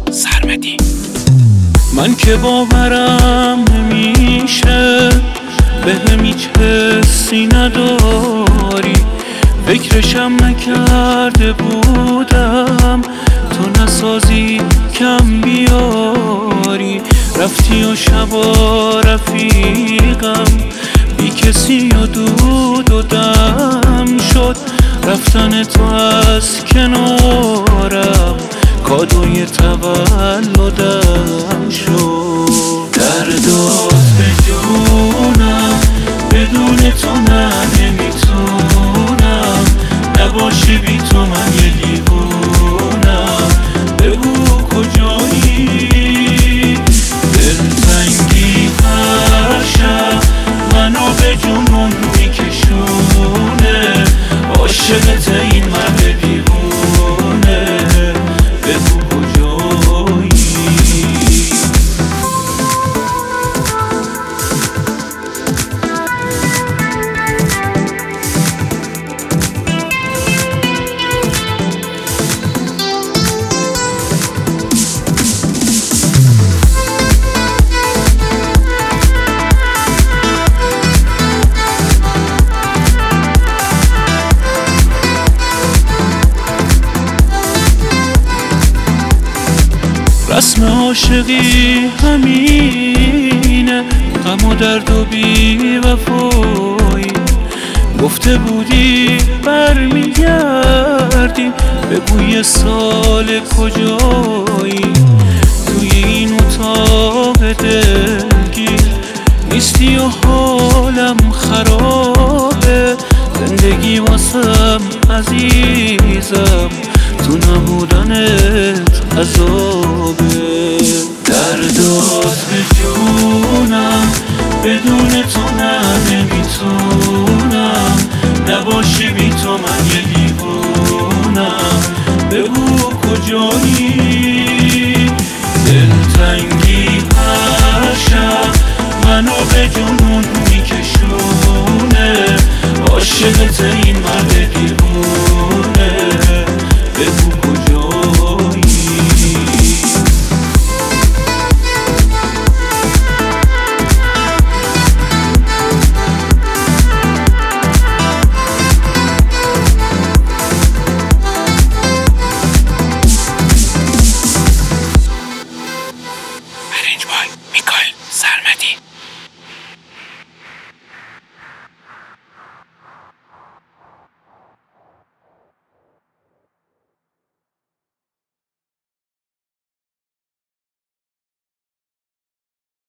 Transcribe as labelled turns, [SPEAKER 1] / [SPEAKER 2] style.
[SPEAKER 1] سرمدی. من که باورم نمیشه بهم هیچ حسی نداری، فکرشم نکرده بودم تو نسازی کم بیاری. رفتی و شبا رفیقم بی کسی و دود و دم شد، رفتن تو از کنارم کادوی تولدم شد. دردات به جونم بدون تو نه نمیتونم، نباشی بی تو من یه دیوونم. بگو کجایی دلتنگی هر شب منو به جنون میکشونه، عاشقت این مرد دیوونه. بگو کجایی. رسم عاشقی همینه، غم و درد و بی وفایی. گفته بودی برمیگردی، بگو یه سال کجایی. توی این اتاق دلگیر نیستی و حالم خرابه، زندگی واسم عزیزم تو نبودنت عذابه. دردات به جونم بدون تو نه نمیتونم، نباشی بی تو من یه